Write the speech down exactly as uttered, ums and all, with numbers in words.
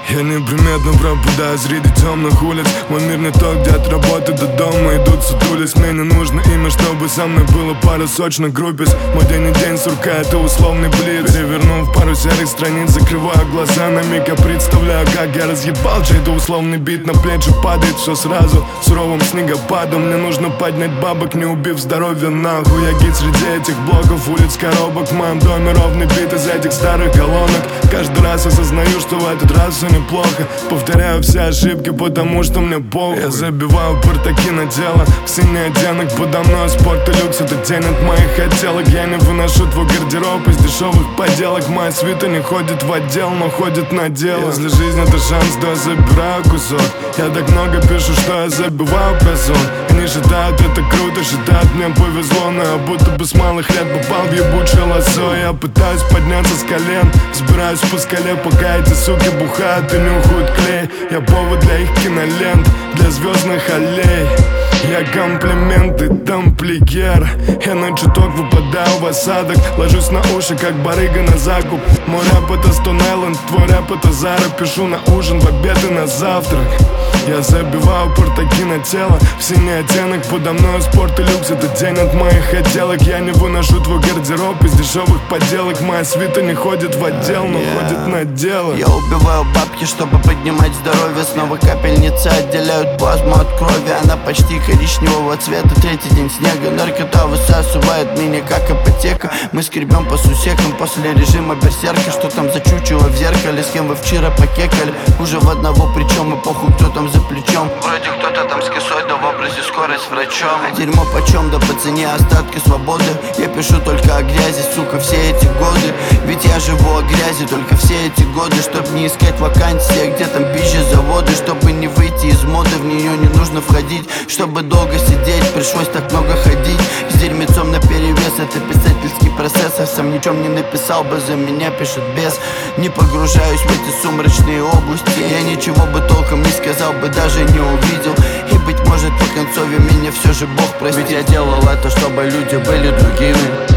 Я неприметно пропадаю среди темных улиц. Мой мир не то, где от работы до дома идут сутулись. Мне не нужно имя, чтобы со мной было пара сочных группиц. Мой день и день сурка, это условный блиц. Перевернув пару серых страниц, закрываю глаза на миг. Я представляю, как я разъебал чей-то условный бит. На плечи падает все сразу суровым снегопадом. Мне нужно поднять бабок, не убив здоровье нахуй. Я гид среди этих блоков, улиц, коробок. В моем доме ровный бит из этих старых колонок. Каждый раз осознаю, что в этот раз все неплохо. Повторяю все ошибки, потому что мне похуй. Я забиваю портаки на тело, в синий оттенок подо мной спорт и люкс, это тень от моих хотелок. Я не выношу твой гардероб из дешевых поделок. Моя свита не ходит в отдел, но ходит на дело. Если жизнь это шанс, то я забираю кусок. Я так много пишу, что я забиваю песок. Они считают это круто, считают мне повезло, но я будто бы с малых лет попал в ебучее лосо. Я пытаюсь подняться с колен, взбираюсь по скале, пока эти суки бухают и нюхают клей. Я повод для их кинолент, для звездных аллей. Я комплимент и тамплиер. Я на чуток выпадаю в осадок, ложусь на уши, как барыга на закуп. Мой рэп это Stone Island, твой рэп это Зара. Пишу на ужин, в обед и на завтрак. Я забиваю портаки на тело, в синий оттенок подо мной спорт и люкс, это тень от моих хотелок. Я не выношу твой гардероб из дешевых поделок. Моя свита не ходит в отдел, но yeah. ходит на дело. Я убиваю бабки, чтобы поднимать здоровье. Снова капельницы отделяют плазму от крови. Она почти коричневого цвета, третий день снега. Наркота высасывает меня, как ипотека. Мы скребем по сусекам после режима берсерка. Что там за чучело в зеркале, с кем вы вчера покекали? Хуже в одного, причем и похуй, кто там за плечом. Вроде кто-то там с косой, да в образе скорость врачом. Дерьмо почем, да по цене остатки свободы. Я пишу только о грязи, сука, все эти годы. Ведь я живу о грязи только все эти годы. Чтоб не искать вакансии, где там пища заводы. Чтобы не выйти из моды, в нее не нужно входить. Чтобы долго сидеть, пришлось так много ходить. С дерьмецом наперевес, это писательский процесс. Я сам ничем не написал бы, за меня пишет бес. Не погружаюсь в эти сумрачные области. Я ничего бы толком не сказал бы, даже не увидел. И быть может по концове меня все же Бог простит. Ведь я делал это, чтобы люди были другими.